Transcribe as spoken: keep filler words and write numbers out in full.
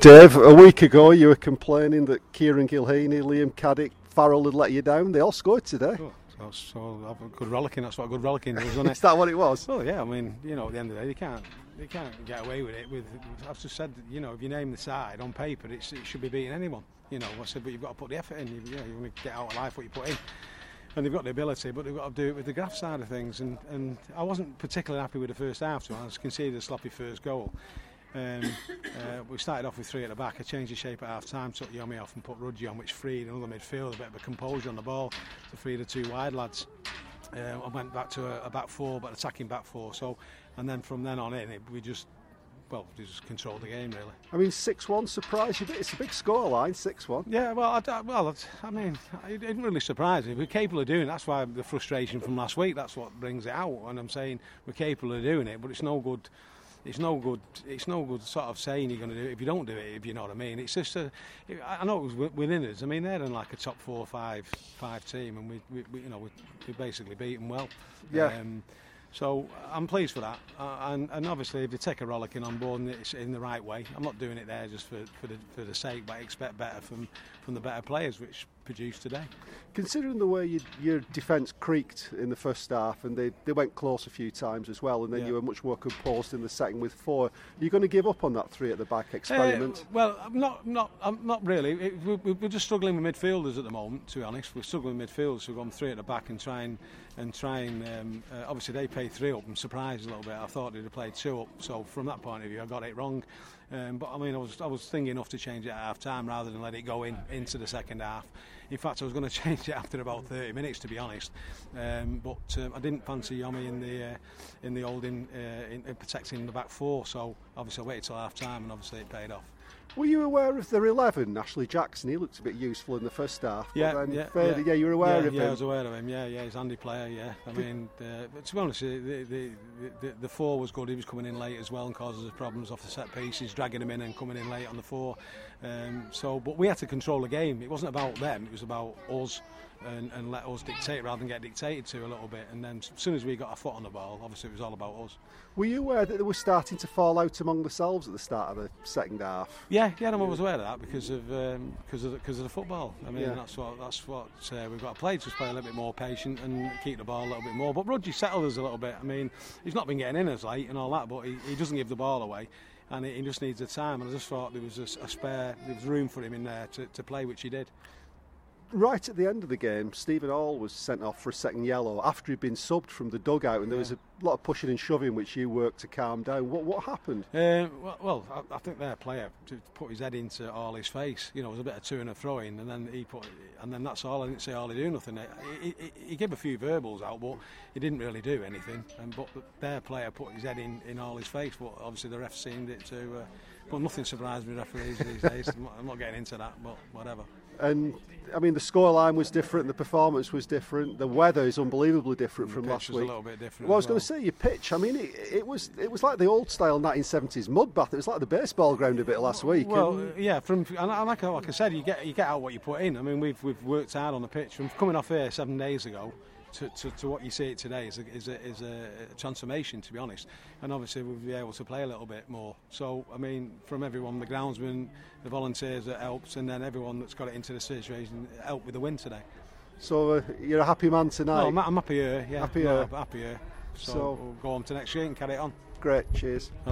Dave, a week ago you were complaining that Kieran Gilheany, Liam Caddick, Farrell had let you down. They all scored today. Oh, so, so have a good rollicking. That's what a good rollicking is, isn't it? Is that what it was? Well, yeah. I mean, you know, at the end of the day, you can't, you can't get away with it. With I've just said, that, you know, if you name the side on paper, it's, it should be beating anyone. You know, I said, but you've got to put the effort in. You, you know, you want to get out of life what you put in. And they've got the ability, but they've got to do it with the graft side of things. And, and I wasn't particularly happy with the first half, so I was conceded a sloppy first goal. Um, uh, we started off with three at the back. I changed the shape at half time, took Yomi off and put Rudgy on, which freed another midfield, a bit of a composure on the ball to free the two wide lads. Uh, I went back to a, a back four, but attacking back four. So, and then from then on in, it, we just well, we just controlled the game really. I mean, six one surprised you? It's a big scoreline, six one. Yeah, well, I, I, well, I mean, it didn't really surprise me. We're capable of doing it. That's why the frustration from last week. That's what brings it out. And I'm saying we're capable of doing it, but it's no good. It's no good. It's no good sort of saying you're going to do it if you don't do it. If you know what I mean. It's just a. I know it was within us. I mean, they're in like a top four, five, five team, and we, we, we you know, we, we basically beat them well. Yeah. Um, so I'm pleased for that, uh, and and obviously if they take a rollicking on board and it's in the right way, I'm not doing it there just for for the for the sake, but I expect better from from the better players which produced today. Considering the way you, your defence creaked in the first half, and they, they went close a few times as well, and then yeah. you were much more composed in the second with four. Are you going to give up on that three at the back experiment? Uh, well, I'm not, not, I'm not really. It, we, we're just struggling with midfielders at the moment. To be honest, we're struggling with midfielders. So we've gone three at the back and try and and try and um, uh, obviously they played three up. I'm surprised a little bit. I thought they'd have played two up. So from that point of view, I got it wrong. Um, but I mean, I was I was thinking enough to change it at half time rather than let it go in into the second half. In fact, I was going to change it after about thirty minutes, to be honest. Um, but um, I didn't fancy Yomi in the uh, in the holding, uh, in, in protecting the back four. So obviously I waited till half time, and obviously it paid off. Were you aware of their eleven, Ashley Jackson? He looked a bit useful in the first half. Yeah, but then yeah, further, yeah. yeah, you were aware yeah, of yeah, him. I was aware of him. Yeah, yeah, he's a handy player. Yeah, I mean, uh, but to be honest, the the, the the the four was good. He was coming in late as well and causing us problems off the set pieces, dragging him in and coming in late on the four. Um, so, but we had to control the game. It wasn't about them. It was about us. And, and let us dictate rather than get dictated to a little bit. And then as soon as we got our foot on the ball, obviously it was all about us. Were you aware that they were starting to fall out among themselves at the start of the second half? Yeah, yeah, I was aware of that because of um, because of the, because of the football. I mean, yeah. that's what that's what uh, we've got to play. Just play a little bit more patient and keep the ball a little bit more. But Rudgy settled us a little bit. I mean, he's not been getting in as late and all that, but he, he doesn't give the ball away. And he just needs the time. And I just thought there was a, a spare, there was room for him in there to, to play, which he did. Right at the end of the game, Stephen Hall was sent off for a second yellow after he'd been subbed from the dugout, and there was a lot of pushing and shoving which you worked to calm down. What what happened? Uh, well, well I, I think their player to put his head into Hawley's face. You know, it was a bit of to and a throwing, and then he put, and then that's all. I didn't see Hawley do nothing. He, he, he gave a few verbals out, but he didn't really do anything. And but their player put his head in in Hawley's face, but obviously the ref seemed it to. Uh, but nothing surprised me referees these days. I'm not, I'm not getting into that, but whatever. And I mean, the scoreline was different, the performance was different, the weather is unbelievably different and from the last pitch week. Was a little bit different. Well, I was well. going to say your pitch. I mean, it, it was it was like the old style nineteen seventies mud bath. It was like the baseball ground a bit last week. Well, and yeah, from and like, like I said, you get you get out what you put in. I mean, we've we've worked hard on the pitch from coming off here seven days ago. To, to, to what you see it today is a, is, a, is a transformation, to be honest, and obviously we'll be able to play a little bit more. So I mean, from everyone, the groundsmen, the volunteers that helped, and then everyone that's got it into the situation helped with the win today. So uh, you're a happy man tonight? No, I'm, I'm happy here, yeah. Happy no, here. happy here. So, so we'll go on to next year and carry it on. Great, cheers.